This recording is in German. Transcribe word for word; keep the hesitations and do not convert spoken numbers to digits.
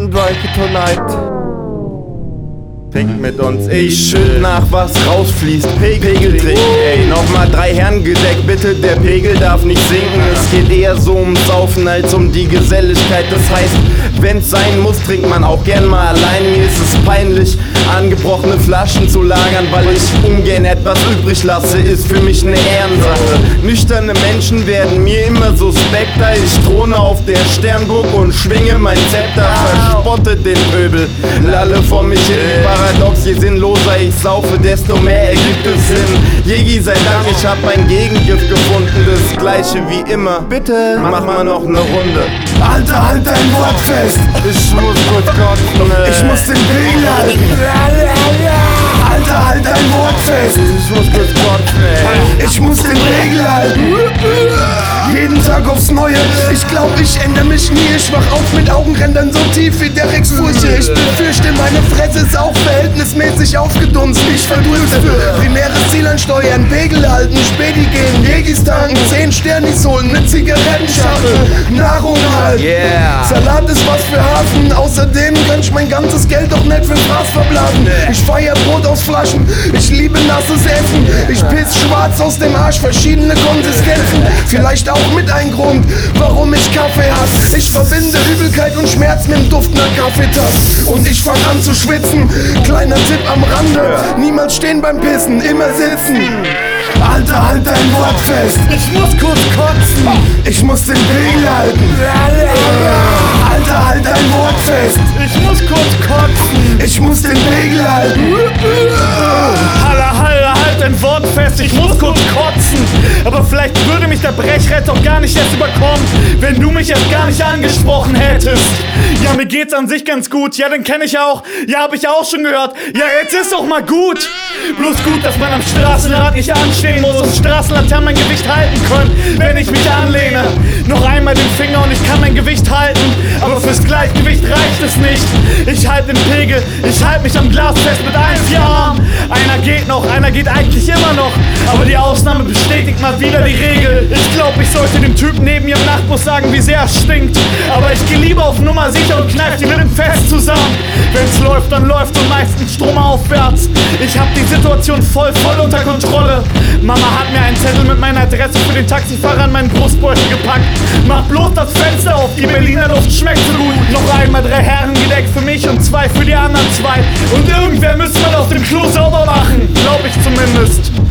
Drink it tonight. Trink mit uns, ey, schütt nach, was rausfließt, Pegel trink, ey, nochmal drei Herren gedeckt, bitte, der Pegel darf nicht sinken. Es geht eher so ums Saufen als um die Geselligkeit, das heißt, wenn's sein muss, trinkt man auch gern mal allein. Mir ist es peinlich, angebrochene Flaschen zu lagern, weil ich ungern etwas übrig lasse, ist für mich eine Ehrensache. Nüchterne Menschen werden mir immer suspekter, ich throne auf der Sternburg und schwinge mein Zepter, verspotte den Pöbel, lalle vor mich hin, paradox, je sinnloser ich saufe, desto mehr ergibt es Sinn. Jegi sei Dank, ich hab ein Gegengift gefunden, das gleiche wie immer. Bitte, mach mal noch ne Runde. Alter, halt dein Wort fest! Ich muss kurz kotzen, ey. Ich muss den Pegel halten! Alter, halt dein Wort fest! Ich muss kurz kotzen, ey. Ich muss den Pegel halten! Jeden Tag aufs Neue, ich glaub, ich ändere mich nie. Ich wach auf mit Augenrändern so tief wie der Drecksfurche. Ich befürchte, meine Fresse ist auch verhältnismäßig aufgedunsen. Ich verdurste, primäres Ziel ansteuern, Pegel halten, Späti gehen, Jegis tanken, zehn Sternis holen, ne Zigarettenschachtel, Nahrung halt. Yeah. Salat ist was für Hafen, außerdem kann ich mein ganzes Geld doch nicht für Fraß verblasen. Ich feier Brot aus Flaschen, ich liebe nasses Essen. Ich piss schwarz aus dem Arsch, verschiedene Konsistenzen. Vielleicht auch mit ein Grund, warum ich Kaffee hasse. Ich verbinde Übelkeit und Schmerz mit dem Duft nach Kaffeetasse. Und ich fang an zu schwitzen, kleiner Tipp am Rande. Niemals stehen beim Pissen, immer sitzen. Alter, halt dein Wort fest! Ich muss kurz kotzen! Ich muss den Pegel halten! Alter, halt dein Wort fest! Ich muss kurz kotzen! Ich muss den Pegel halten! Halle, halle, halt dein Wort fest! Ich muss kurz kotzen! Aber vielleicht würde mich der Brechreiz doch gar nicht erst überkommen, wenn du mich erst gar nicht angesprochen hättest. Ja, mir geht's an sich ganz gut. Ja, den kenn ich auch. Ja, hab ich auch schon gehört. Ja, jetzt ist doch mal gut. Bloß gut, dass man am Straßenrad nicht anstehen muss und Straßenlaternen mein Gewicht halten können, wenn ich mich anlehne. Noch einmal den Finger und ich kann mein Gewicht halten, aber fürs Gleichgewicht reicht es nicht. Ich halt den Pegel, ich halt mich am Glas fest mit allen vier Armen. Einer geht noch, einer geht eigentlich immer noch, aber die Ausnahme bestätigt mal wieder die Regel. Ich glaub, ich sollte dem Typen neben mir im Nachtbus sagen, wie sehr es stinkt, aber ich geh lieber auf Nummer sicher und kneif die Lippen fest zusammen. Wenn's läuft, dann läuft und meistens stromaufwärts. Ich hab die Situation voll, voll unter Kontrolle. Mama hat mir einen Zettel mit meiner Adresse für den Taxifahrer an meinen Brustbeutel gepackt. Mach bloß das Fenster auf, die Berliner Luft schmeckt so gut. Noch einmal drei Herren gedeckt für mich und zwei für die anderen zwei. Und irgendwer müsste man auf dem Klo sauber machen, glaub ich zumindest.